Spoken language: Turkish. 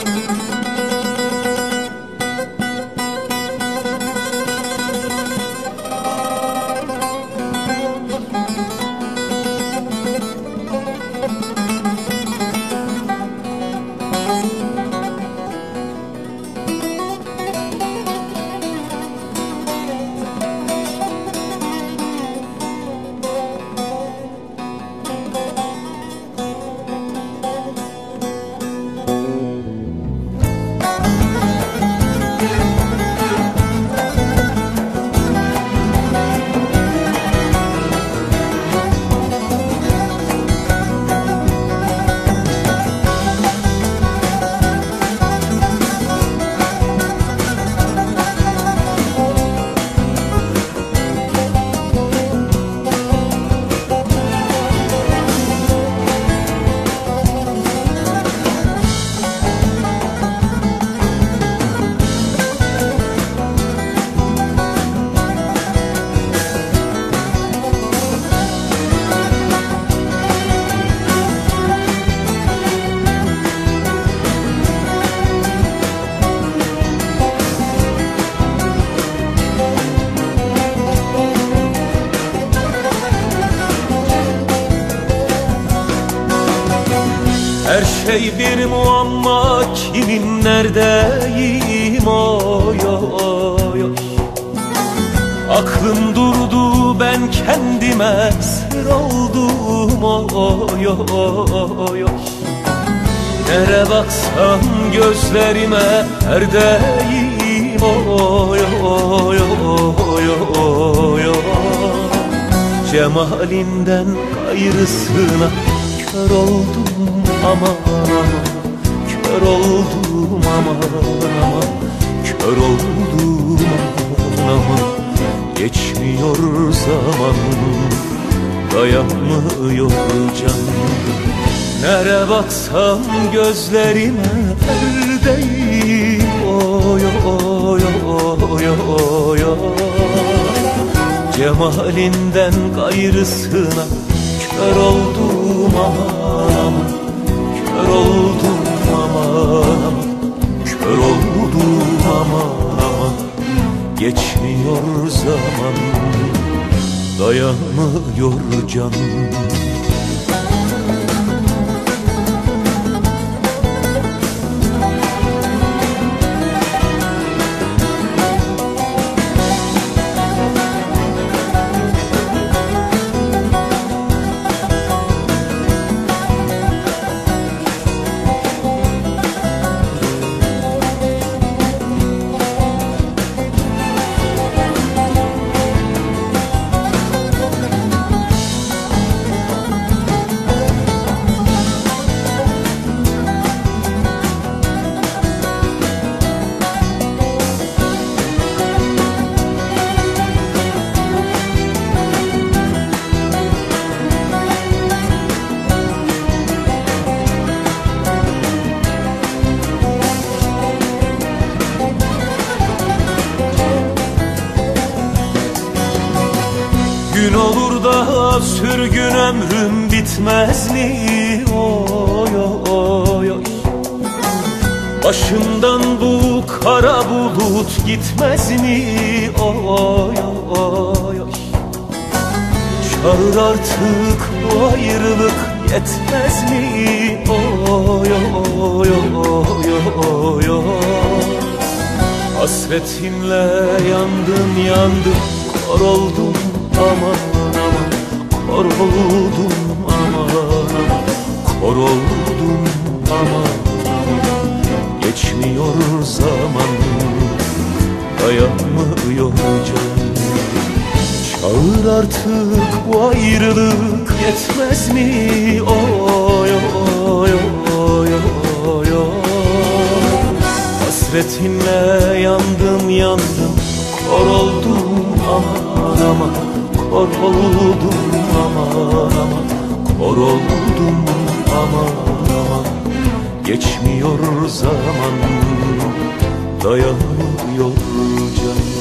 Her şey bir muamma, kimin neredeyim oy oy oy. Aklım durdu, ben kendime sır oldum oy oy oy. Nere baksam gözlerime perdeyim oy oy oy oy oy. Cemalinden gayrısına kör oldum aman aman, kör oldum aman aman, kör oldum aman aman. Geçmiyor zaman, dayanmıyor can. Nere baksam gözlerime perdeyim oy oy oy oy oy. Cemalinden gayrısına kör oldum aman, kör oldum aman, kör oldum aman. Geçmiyor zaman, dayanmıyor can. Gün olur da sürgün ömrüm bitmez mi oy oy oy. Başımdan bu kara bulut gitmez mi oy oy oy. Çağır artık bu ayrılık yetmez mi oy oy oy oy. Hasretinle yandım yandım, kor oldum aman aman, kor oldum aman aman, kor oldum aman aman. Geçmiyor zaman, dayanmıyor can. Çağır artık bu ayrılık yetmez mi oy oy oy oy oy. Hasretinle yandım yandım, kor oldum aman aman, kor oldum aman aman, kor oldum aman aman. Geçmiyor zaman, dayanmıyor can.